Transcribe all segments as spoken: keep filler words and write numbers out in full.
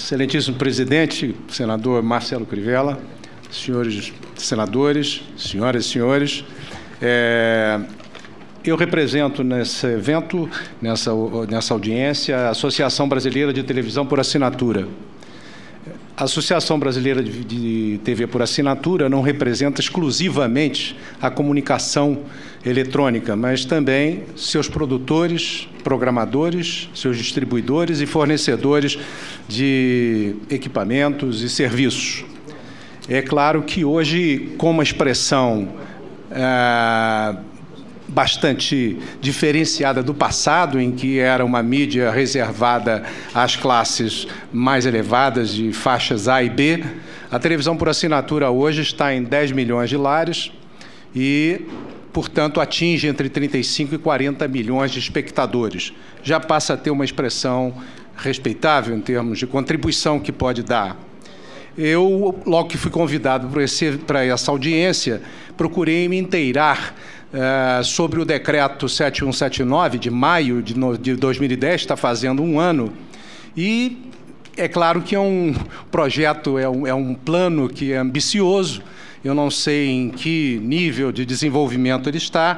Excelentíssimo presidente, senador Marcelo Crivella, senhores senadores, senhoras e senhores, é, eu represento nesse evento, nessa, nessa audiência, a Associação Brasileira de Televisão por Assinatura. A Associação Brasileira de, de T V por Assinatura não representa exclusivamente a comunicação eletrônica, mas também seus produtores, programadores, seus distribuidores e fornecedores de equipamentos e serviços. É claro que hoje, com uma expressão ah, bastante diferenciada do passado, em que era uma mídia reservada às classes mais elevadas de faixas A e B, a televisão por assinatura hoje está em dez milhões de lares e, portanto, atinge entre trinta e cinco e quarenta milhões de espectadores. Já passa a ter uma expressão respeitável em termos de contribuição que pode dar. Eu, logo que fui convidado para essa audiência, procurei me inteirar uh, sobre o decreto sete mil cento e setenta e nove, de maio de, no, de dois mil e dez, está fazendo um ano, e é claro que é um projeto, é um, é um plano que é ambicioso. Eu não sei em que nível de desenvolvimento ele está.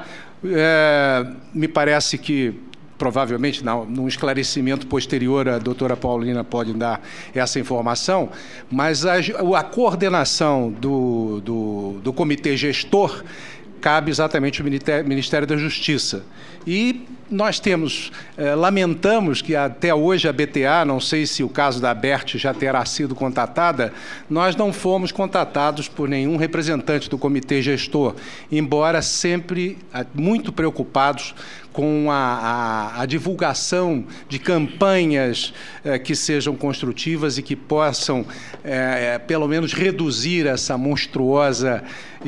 É, me parece que, provavelmente, não, num esclarecimento posterior, a doutora Paulina pode dar essa informação, mas a, a coordenação do, do, do comitê gestor cabe exatamente ao Ministério da Justiça. E nós temos, eh, lamentamos que até hoje a B T A, não sei se o caso da Aberte já terá sido contatada, nós não fomos contatados por nenhum representante do comitê gestor, embora sempre muito preocupados com a, a, a divulgação de campanhas eh, que sejam construtivas e que possam, eh, pelo menos, reduzir essa monstruosa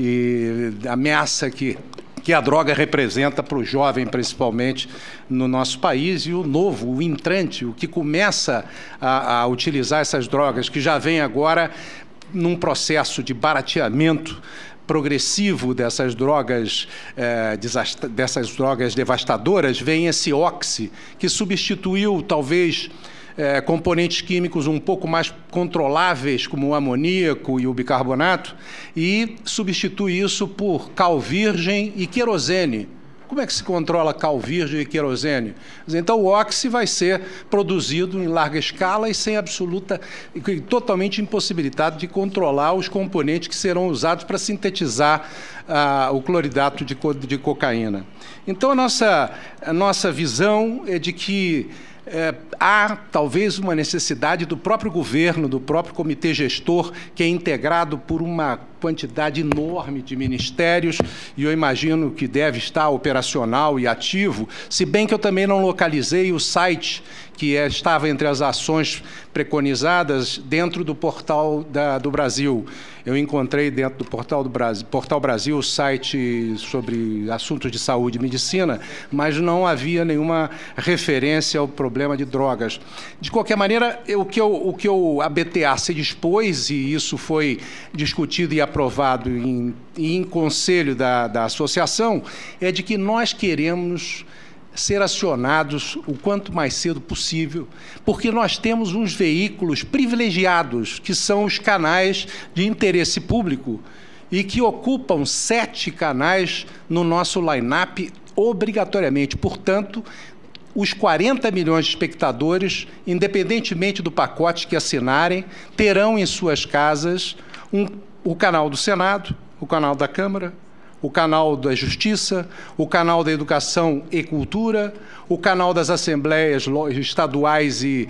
e, ameaça que que a droga representa para o jovem, principalmente, no nosso país, e o novo, o entrante, o que começa a, a utilizar essas drogas, que já vem agora num processo de barateamento progressivo dessas drogas, eh, dessas drogas devastadoras, vem esse Oxy, que substituiu, talvez, É, componentes químicos um pouco mais controláveis, como o amoníaco e o bicarbonato, e substitui isso por cal virgem e querosene. Como é que se controla cal virgem e querosene? Então, o Oxy vai ser produzido em larga escala e sem absoluta, totalmente impossibilitado de controlar os componentes que serão usados para sintetizar ah, o cloridato de, co de cocaína. Então, a nossa, a nossa visão é de que É, há, talvez, uma necessidade do próprio governo, do próprio comitê gestor, que é integrado por uma quantidade enorme de ministérios, e eu imagino que deve estar operacional e ativo, se bem que eu também não localizei o site que é, estava entre as ações preconizadas dentro do Portal da, do Brasil. Eu encontrei dentro do Portal do Brasil, Portal Brasil, o site sobre assuntos de saúde e medicina, mas não havia nenhuma referência ao problema de drogas. De qualquer maneira, o que, eu, o que eu, a B T A se dispôs, e isso foi discutido e aprovado em, em conselho da, da associação, é de que nós queremos ser acionados o quanto mais cedo possível, porque nós temos uns veículos privilegiados, que são os canais de interesse público, e que ocupam sete canais no nosso line-up obrigatoriamente. Portanto, os quarenta milhões de espectadores, independentemente do pacote que assinarem, terão em suas casas um, o canal do Senado, o canal da Câmara, o canal da Justiça, o canal da Educação e Cultura, o canal das Assembleias estaduais e,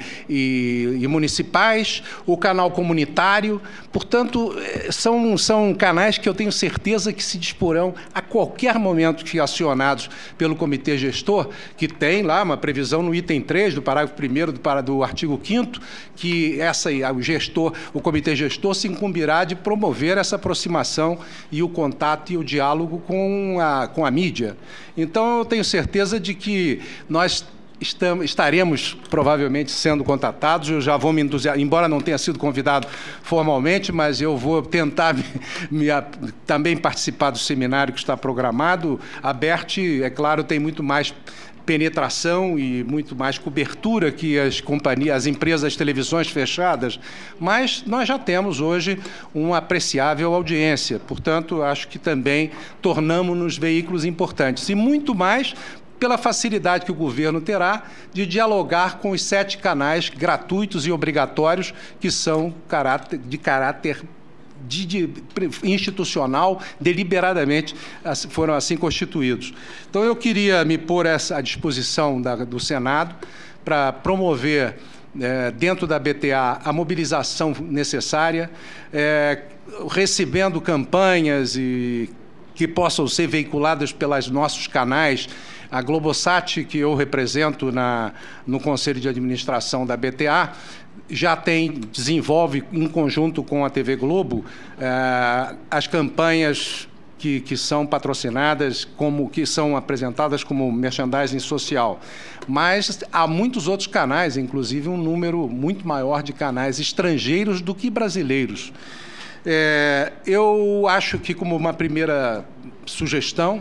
e, e municipais, o canal comunitário. Portanto, são, são canais que eu tenho certeza que se disporão a qualquer momento que acionados pelo comitê gestor, que tem lá uma previsão no item três do parágrafo primeiro do, do artigo quinto, que essa, o gestor, o comitê gestor se incumbirá de promover essa aproximação e o contato e o diálogo com a, com a mídia. Então, eu tenho certeza de que nós estamos, estaremos provavelmente sendo contatados. Eu já vou me entusiasmar, embora não tenha sido convidado formalmente, mas eu vou tentar me, me, também participar do seminário que está programado. A Aberte, é claro, tem muito mais penetração e muito mais cobertura que as companhias, as empresas, as televisões fechadas, mas nós já temos hoje uma apreciável audiência. Portanto, acho que também tornamos-nos veículos importantes. E muito mais pela facilidade que o governo terá de dialogar com os sete canais gratuitos e obrigatórios que são de caráter de, de, institucional, deliberadamente foram assim constituídos. Então, eu queria me pôr essa, à disposição da, do Senado para promover, é, dentro da B T A, a mobilização necessária, é, recebendo campanhas e que possam ser veiculadas pelos nossos canais. A Globosat, que eu represento na, no Conselho de Administração da B T A, já tem, desenvolve, em conjunto com a T V Globo, eh, as campanhas que, que são patrocinadas, como, que são apresentadas como merchandising social. Mas há muitos outros canais, inclusive um número muito maior de canais estrangeiros do que brasileiros. É, eu acho que, como uma primeira sugestão,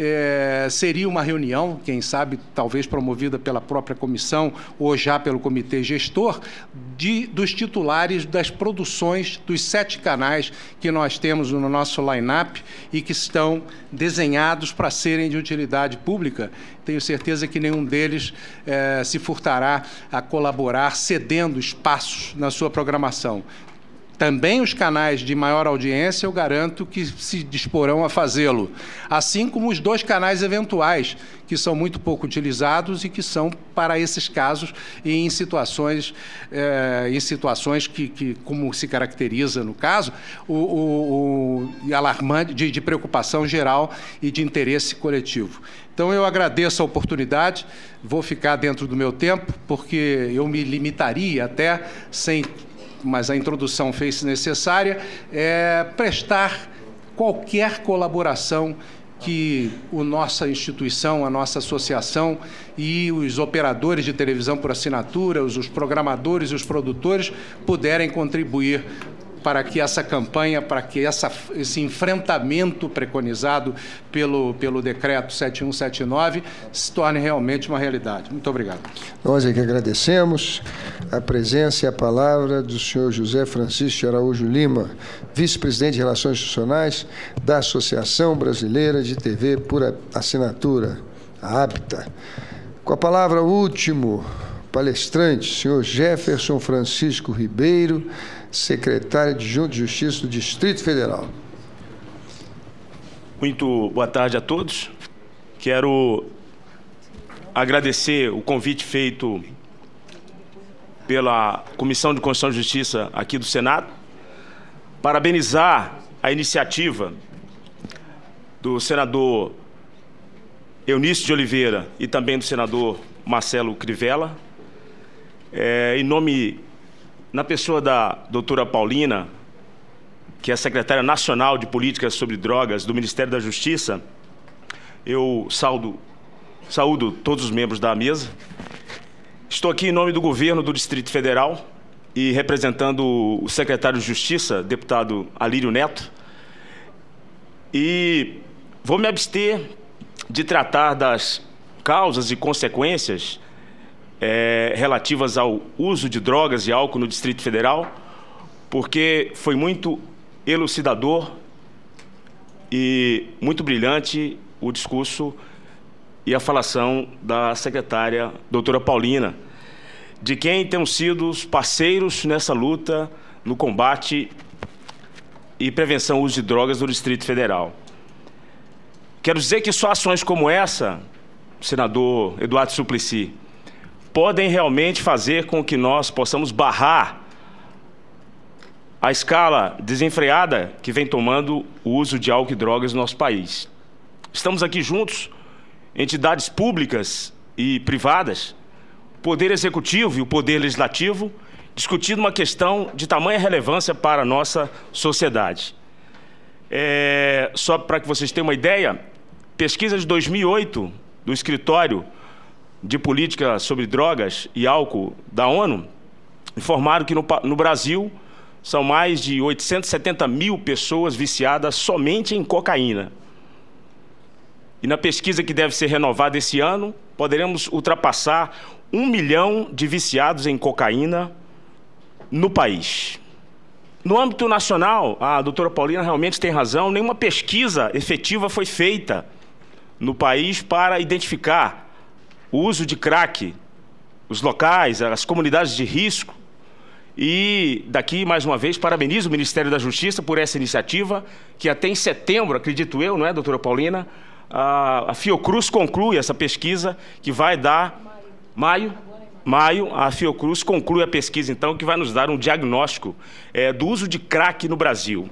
é, seria uma reunião, quem sabe, talvez promovida pela própria comissão ou já pelo comitê gestor, de, dos titulares das produções dos sete canais que nós temos no nosso line-up e que estão desenhados para serem de utilidade pública. Tenho certeza que nenhum deles é, se furtará a colaborar, cedendo espaços na sua programação. Também os canais de maior audiência, eu garanto que se disporão a fazê-lo, assim como os dois canais eventuais, que são muito pouco utilizados e que são para esses casos e em situações, é, em situações que, que, como se caracteriza no caso, o, o, o alarmante de, de preocupação geral e de interesse coletivo. Então, eu agradeço a oportunidade, vou ficar dentro do meu tempo, porque eu me limitaria até, sem... mas a introdução fez-se necessária, é prestar qualquer colaboração que a nossa instituição, a nossa associação e os operadores de televisão por assinatura, os, os programadores e os produtores puderem contribuir para que essa campanha, para que essa, esse enfrentamento preconizado pelo, pelo decreto sete mil cento e setenta e nove se torne realmente uma realidade. Muito obrigado. Nós é que agradecemos a presença e a palavra do senhor José Francisco de Araújo Lima, vice-presidente de Relações Institucionais da Associação Brasileira de T V por Assinatura, a ABTA. Com a palavra, o último palestrante, senhor Jefferson Francisco Ribeiro, secretário adjunto de Justiça do Distrito Federal. Muito boa tarde a todos. Quero agradecer o convite feito pela Comissão de Constituição e Justiça aqui do Senado, parabenizar a iniciativa do senador Eunício de Oliveira e também do senador Marcelo Crivella, é, em nome, na pessoa da doutora Paulina, que é a secretária nacional de Políticas sobre Drogas do Ministério da Justiça. Eu saúdo, saúdo todos os membros da mesa. Estou aqui em nome do governo do Distrito Federal e representando o secretário de Justiça, deputado Alírio Neto, e vou me abster de tratar das causas e consequências é, relativas ao uso de drogas e álcool no Distrito Federal, porque foi muito elucidador e muito brilhante o discurso e a falação da secretária doutora Paulina, de quem temos sido os parceiros nessa luta no combate e prevenção ao uso de drogas no Distrito Federal. Quero dizer que só ações como essa, senador Eduardo Suplicy, podem realmente fazer com que nós possamos barrar a escala desenfreada que vem tomando o uso de álcool e drogas no nosso país. Estamos aqui juntos, entidades públicas e privadas, Poder Executivo e o Poder Legislativo, discutindo uma questão de tamanha relevância para a nossa sociedade. É, só para que vocês tenham uma ideia, pesquisa de dois mil e oito do Escritório de Política sobre Drogas e Álcool da ONU informaram que no, no Brasil são mais de oitocentos e setenta mil pessoas viciadas somente em cocaína. e na pesquisa que deve ser renovada esse ano, poderemos ultrapassar um milhão de viciados em cocaína no país. No âmbito nacional, a doutora Paulina realmente tem razão, nenhuma pesquisa efetiva foi feita no país para identificar o uso de crack, os locais, as comunidades de risco. E daqui, mais uma vez, parabenizo o Ministério da Justiça por essa iniciativa, que até em setembro, acredito eu, não é, doutora Paulina, a, a Fiocruz conclui essa pesquisa, que vai dar... Maio? Maio, a Fiocruz conclui a pesquisa, então, que vai nos dar um diagnóstico é, do uso de crack no Brasil.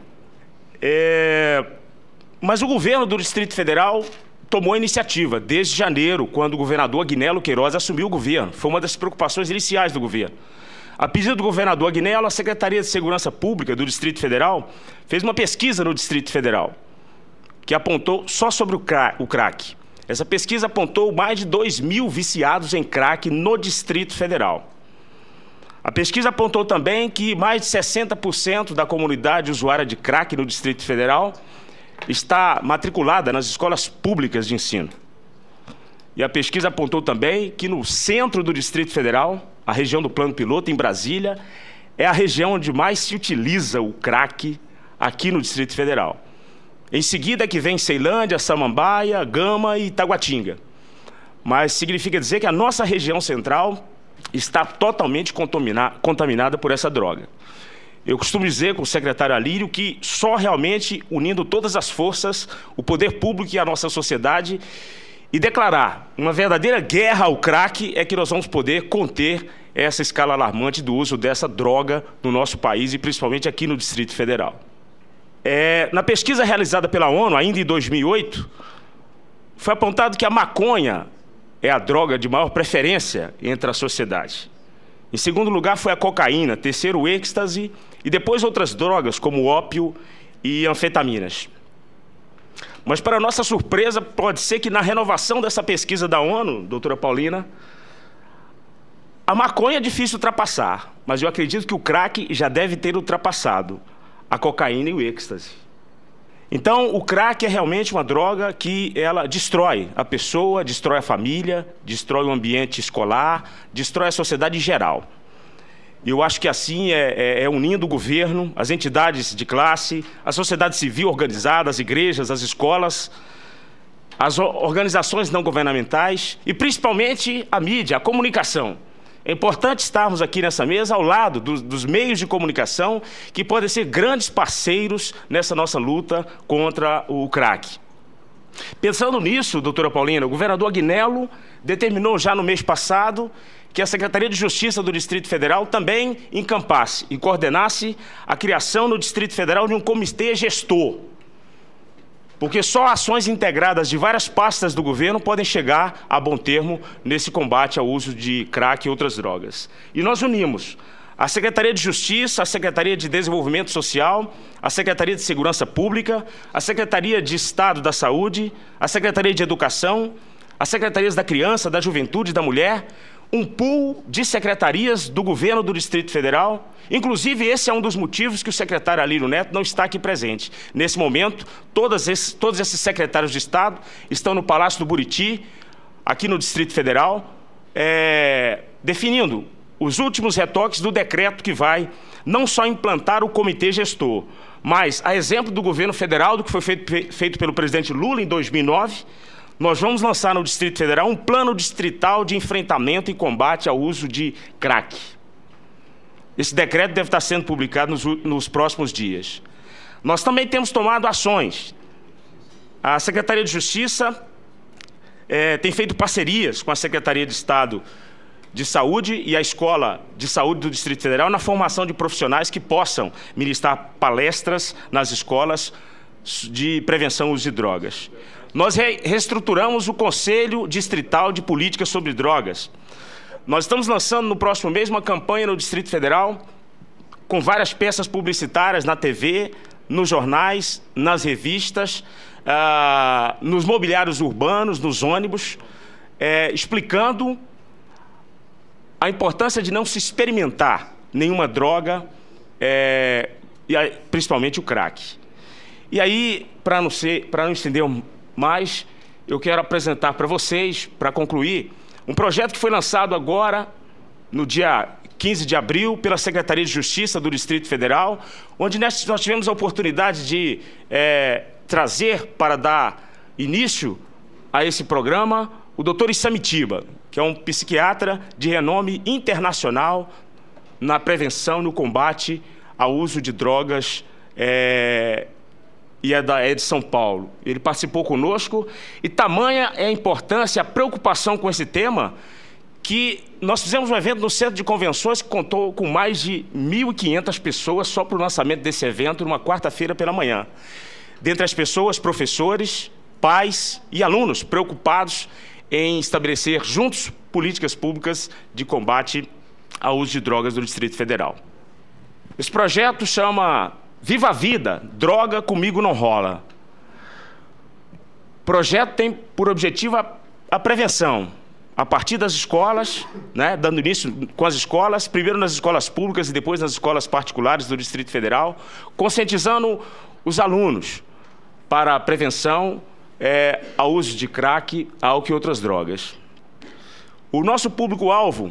É, mas o governo do Distrito Federal tomou a iniciativa desde janeiro, quando o governador Agnello Queiroz assumiu o governo. Foi uma das preocupações iniciais do governo. A pedido do governador Agnello, a Secretaria de Segurança Pública do Distrito Federal fez uma pesquisa no Distrito Federal, que apontou só sobre o crack. Essa pesquisa apontou mais de dois mil viciados em crack no Distrito Federal. A pesquisa apontou também que mais de sessenta por cento da comunidade usuária de crack no Distrito Federal está matriculada nas escolas públicas de ensino. E a pesquisa apontou também que no centro do Distrito Federal, a região do Plano Piloto, em Brasília, é a região onde mais se utiliza o crack aqui no Distrito Federal. Em seguida que vem Ceilândia, Samambaia, Gama e Taguatinga. Mas significa dizer que a nossa região central está totalmente contaminada por essa droga. Eu costumo dizer com o secretário Alírio que só realmente unindo todas as forças, o poder público e a nossa sociedade, e declarar uma verdadeira guerra ao crack, é que nós vamos poder conter essa escala alarmante do uso dessa droga no nosso país e principalmente aqui no Distrito Federal. É, na pesquisa realizada pela ONU, ainda em dois mil e oito, foi apontado que a maconha é a droga de maior preferência entre a sociedade. Em segundo lugar foi a cocaína, terceiro o êxtase e depois outras drogas como ópio e anfetaminas. Mas, para nossa surpresa, pode ser que na renovação dessa pesquisa da ONU, doutora Paulina, a maconha é difícil ultrapassar, mas eu acredito que o crack já deve ter ultrapassado a cocaína e o êxtase. Então, o crack é realmente uma droga que ela destrói a pessoa, destrói a família, destrói o ambiente escolar, destrói a sociedade em geral. E eu acho que assim é, é, é unindo o governo, as entidades de classe, a sociedade civil organizada, as igrejas, as escolas, as organizações não governamentais e principalmente a mídia, a comunicação. É importante estarmos aqui nessa mesa ao lado dos, dos meios de comunicação que podem ser grandes parceiros nessa nossa luta contra o crack. Pensando nisso, doutora Paulina, o governador Agnello determinou já no mês passado que a Secretaria de Justiça do Distrito Federal também encampasse e coordenasse a criação no Distrito Federal de um comitê gestor. Porque só ações integradas de várias pastas do governo podem chegar a bom termo nesse combate ao uso de crack e outras drogas. E nós unimos a Secretaria de Justiça, a Secretaria de Desenvolvimento Social, a Secretaria de Segurança Pública, a Secretaria de Estado da Saúde, a Secretaria de Educação, as Secretarias da Criança, da Juventude e da Mulher, um pool de secretarias do governo do Distrito Federal. Inclusive, esse é um dos motivos que o secretário Alírio Neto não está aqui presente. Nesse momento, todos esses, todos esses secretários de Estado estão no Palácio do Buriti, aqui no Distrito Federal, é, definindo os últimos retoques do decreto que vai não só implantar o comitê gestor, mas, a exemplo do governo federal, do que foi feito, feito pelo presidente Lula em dois mil e nove, nós vamos lançar no Distrito Federal um plano distrital de enfrentamento e combate ao uso de crack. Esse decreto deve estar sendo publicado nos, nos próximos dias. Nós também temos tomado ações. A Secretaria de Justiça é, tem feito parcerias com a Secretaria de Estado de Saúde e a Escola de Saúde do Distrito Federal na formação de profissionais que possam ministrar palestras nas escolas de prevenção ao uso de drogas. Nós reestruturamos o Conselho Distrital de Políticas sobre Drogas. Nós estamos lançando no próximo mês uma campanha no Distrito Federal com várias peças publicitárias na T V, nos jornais, nas revistas, ah, nos mobiliários urbanos, nos ônibus, eh, explicando a importância de não se experimentar nenhuma droga, eh, e principalmente o crack. E aí, para não ser, para não estender mais, eu quero apresentar para vocês, para concluir, um projeto que foi lançado agora, no dia quinze de abril, pela Secretaria de Justiça do Distrito Federal, onde nós tivemos a oportunidade de é, trazer para dar início a esse programa o doutor Issamitiba, que é um psiquiatra de renome internacional na prevenção e no combate ao uso de drogas, é, e é, da, é de São Paulo. Ele participou conosco e tamanha é a importância, a preocupação com esse tema, que nós fizemos um evento no Centro de Convenções que contou com mais de mil e quinhentas pessoas só para o lançamento desse evento, numa quarta-feira pela manhã. Dentre as pessoas, professores, pais e alunos preocupados em estabelecer juntos políticas públicas de combate ao uso de drogas do Distrito Federal. Esse projeto chama Viva a Vida, Droga Comigo Não Rola. O projeto tem por objetivo a, a prevenção, a partir das escolas, né, dando início com as escolas, primeiro nas escolas públicas e depois nas escolas particulares do Distrito Federal, conscientizando os alunos para a prevenção é, ao uso de crack, álcool e outras drogas. O nosso público-alvo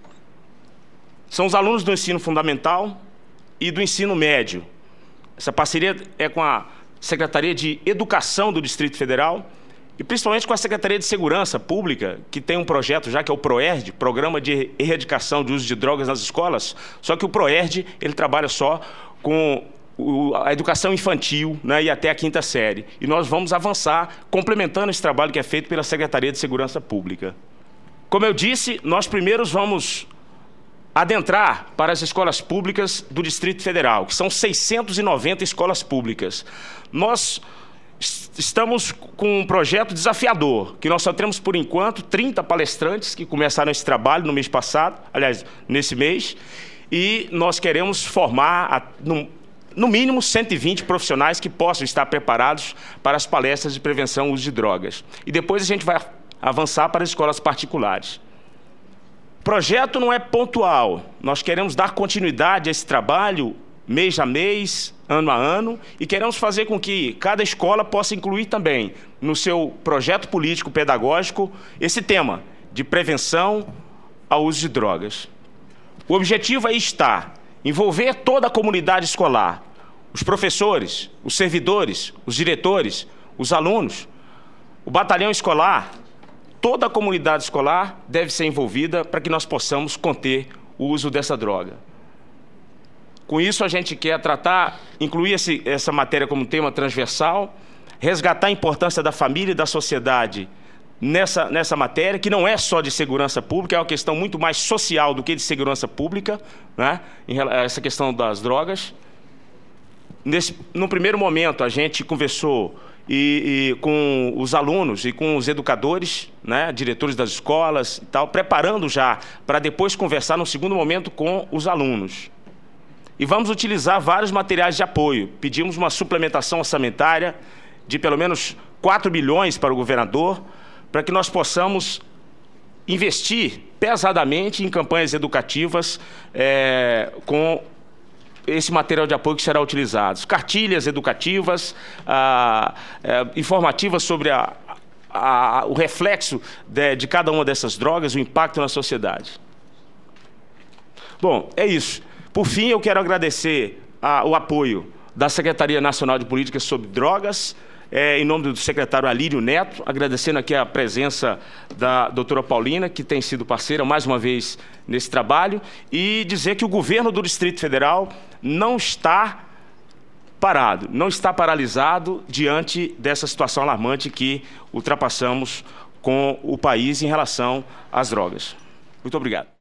são os alunos do ensino fundamental e do ensino médio. Essa parceria é com a Secretaria de Educação do Distrito Federal e principalmente com a Secretaria de Segurança Pública, que tem um projeto já que é o PROERD, Programa de Erradicação de Uso de Drogas nas Escolas, só que o PROERD ele trabalha só com o, a educação infantil, né, e até a quinta série. E nós vamos avançar complementando esse trabalho que é feito pela Secretaria de Segurança Pública. Como eu disse, nós primeiros vamos adentrar para as escolas públicas do Distrito Federal, que são seiscentas e noventa escolas públicas. Nós estamos com um projeto desafiador, que nós só temos, por enquanto, trinta palestrantes que começaram esse trabalho no mês passado, aliás, nesse mês, e nós queremos formar, no, no mínimo, cento e vinte profissionais que possam estar preparados para as palestras de prevenção ao uso de drogas. E depois a gente vai avançar para as escolas particulares. O projeto não é pontual, nós queremos dar continuidade a esse trabalho mês a mês, ano a ano, e queremos fazer com que cada escola possa incluir também no seu projeto político pedagógico esse tema de prevenção ao uso de drogas. O objetivo aí está envolver toda a comunidade escolar, os professores, os servidores, os diretores, os alunos, o batalhão escolar. Toda a comunidade escolar deve ser envolvida para que nós possamos conter o uso dessa droga. Com isso, a gente quer tratar, incluir esse, essa matéria como tema transversal, resgatar a importância da família e da sociedade nessa, nessa matéria, que não é só de segurança pública, é uma questão muito mais social do que de segurança pública, né, em essa questão das drogas. Nesse, no primeiro momento, a gente conversou E, e com os alunos e com os educadores, né, diretores das escolas e tal, preparando já para depois conversar no segundo momento com os alunos. E vamos utilizar vários materiais de apoio. Pedimos uma suplementação orçamentária de pelo menos quatro milhões para o governador, para que nós possamos investir pesadamente em campanhas educativas é, com esse material de apoio que será utilizado. Cartilhas educativas, ah, eh, informativas sobre a, a, o reflexo de, de cada uma dessas drogas, o impacto na sociedade. Bom, é isso. Por fim, eu quero agradecer a, o apoio da Secretaria Nacional de Políticas sobre Drogas, É, em nome do secretário Alírio Neto, agradecendo aqui a presença da doutora Paulina, que tem sido parceira mais uma vez nesse trabalho, e dizer que o governo do Distrito Federal não está parado, não está paralisado diante dessa situação alarmante que ultrapassamos com o país em relação às drogas. Muito obrigado.